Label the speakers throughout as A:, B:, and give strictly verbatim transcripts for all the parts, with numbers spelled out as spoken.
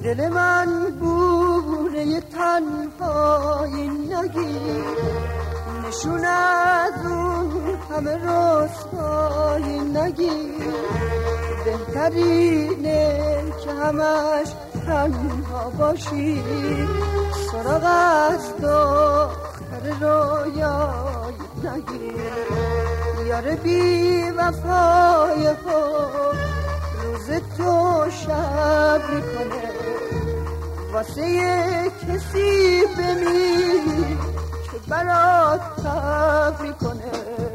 A: دل من بونه تنهایی نگیر، نشون از اون همه رسوایی نگیر. بهترینه که همش تنها باشی، سراغ از دختر رویایی نگیر. یار بی وفای ها روز تو شب میکنه، واسه یه کسی بمیر که برات تب میکنه.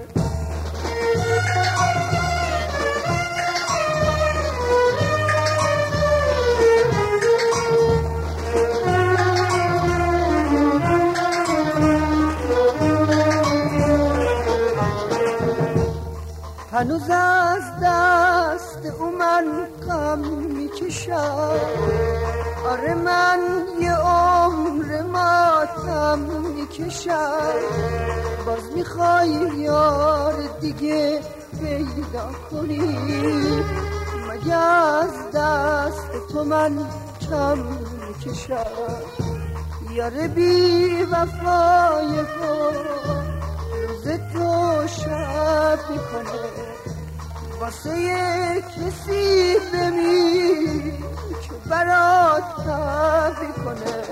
A: هنوز از دست او من غم میکشم، آره من یه عمر ماتم میکشم. باز میخوای یار دیگه پیدا کنی، مگه از دست تو من کم میکشم. یار بی وفای ها روز تو شب میکنه، واسه یه کسی بمیر که برات تب میکنه.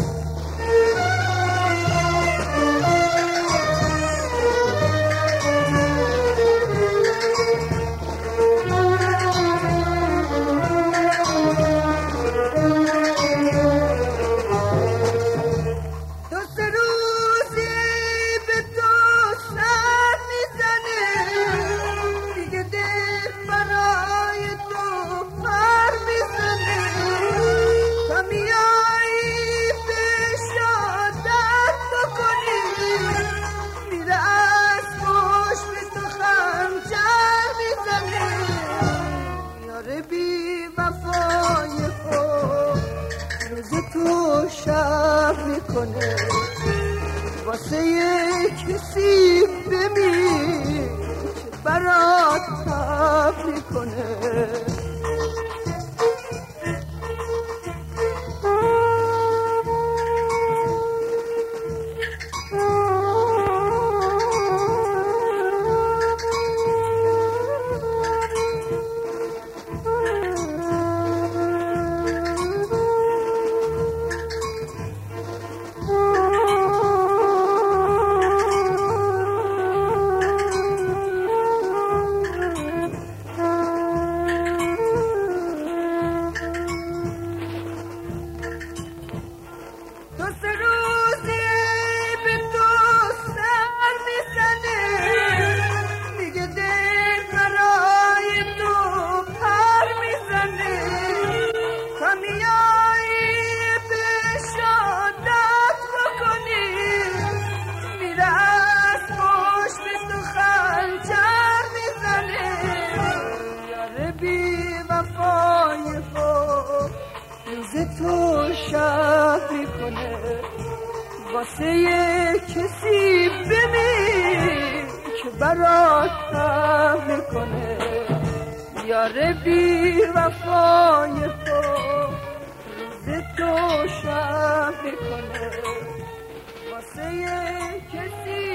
A: تو شب میکنه، واسه یه کسی بمیر که برات تب میکنه. تو شب میکنه، واسه یه کسی بمیر که برات تب میکنه. یار بی وفای تو روز تو شب میکنه، واسه یه کسی